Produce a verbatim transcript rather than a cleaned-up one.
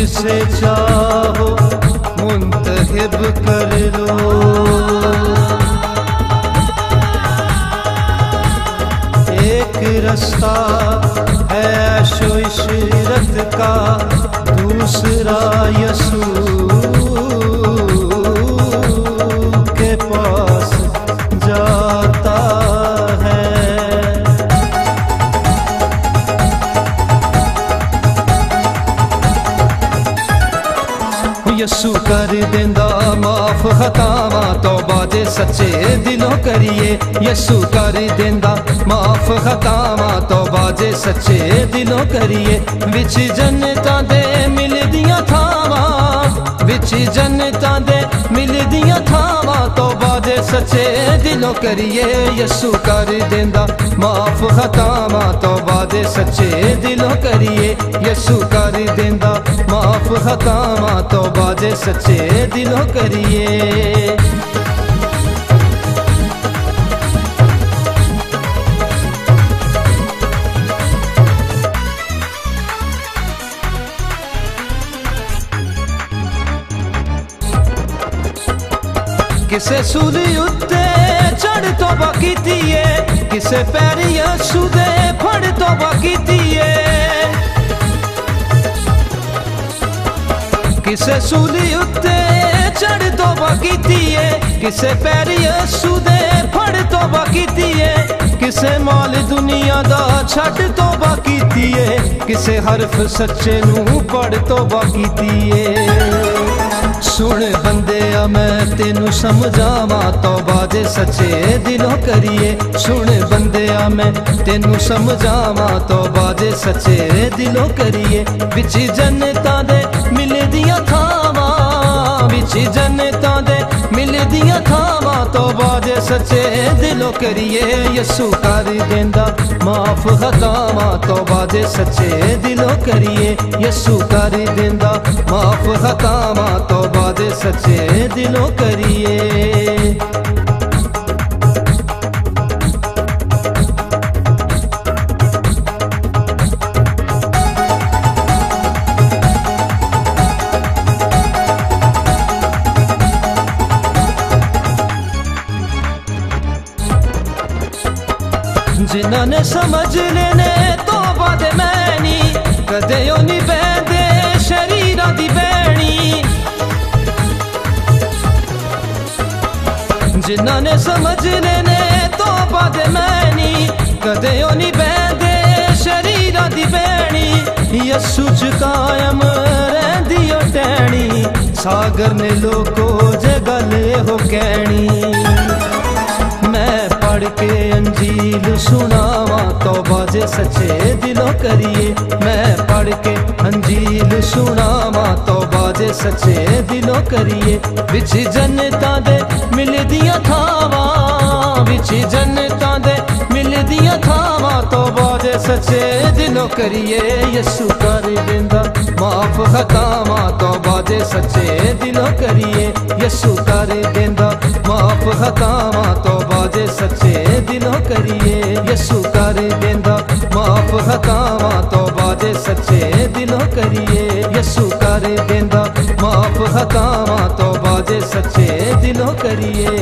जिसे चाहो मुंतखब कर लो। एक रास्ता है ऐशो इशरत का, दूसरा यसूर के पास जाता है। यसू कर देंदा माफ खतावा, तौबा दे सच्चे दिलों करिए। यसू कर देंदा माफ खतावा, तौबा दे सच्चे दिलों करिए। विच जन्नतां दे मिलदियां थावां, विच जन्नतां दे मिलदियां थावां, तौबा दे सच्चे दिलों करिए। यसू कर देंदा माफ खतावा, तौबा दे सच्चे दिलों करिए। यसू कर देंदा माफ खतावा, तौबा दे सच्चे दिलों करिए। किसे सूली उत्ते चढ़ तौबा कीतीए, किसे पैरी यसू दे फड़ तौबा कीतीए। किसे सूली उत्ते चढ़ तौबा कीतीए, किसे पैरी यसू दे फड़ तौबा कीतीए। किसे माल दुनिया दा छड़ तौबा कीतीए, किसे हरफ सच्चे नू पढ़ तौबा कीतीए। सुन बंदिया मैं तेनू समझावा, तौबा दे सच्चे दिलों करिए। सुन बंदिया मैं तेनू समझावा, तौबा दे सच्चे दिलों करिए। विच जन्नतां दे मिलदियां थावां, विच जन्नतां दे मिलदियां थावां, तौबा दे सच्चे दिलों करिए। यसू कर देंदा माफ खतावां, तौबा दे सच्चे दिलों करिए। यसू कर देंदा माफ खतावां, तौबा दे सच्चे दिलों करिए। जिन्हां ने समझ लेने तौबा दे मैनी, कदे ओ नी बैठदे शरीरां दी बैणी। जिन्हां ने समझ लेने तौबा दे मैनी, कदे ओ नी बैठदे शरीरां दी बैणी। यसू च कायम रहिंदी ओ टैणी, सागर ने लोको जे गल हो कहनी। मैं पढ़ के अंजील सुनावा, तौबा दे सच्चे दिलों करिए। मैं पढ़ के अंजील सुनावा, तौबा दे सच्चे दिलों करिए। विच जन्नतां दे मिलदियां थावां, विच जन्नतां दे मिलदियां थावां, तौबा दे सच्चे दिलों करिए। यसू कर देंदा माफ खतावां, तौबा दे सच्चे दिलों करिए। यसू कर देंदा माफ खतावां, तौबा दे सच्चे दिलों करिए। यसू कर देंदा माफ खतावां, तौबा दे सच्चे दिलों करिए। यसू कर देंदा माफ खतावां, तौबा दे सच्चे दिलों करिए।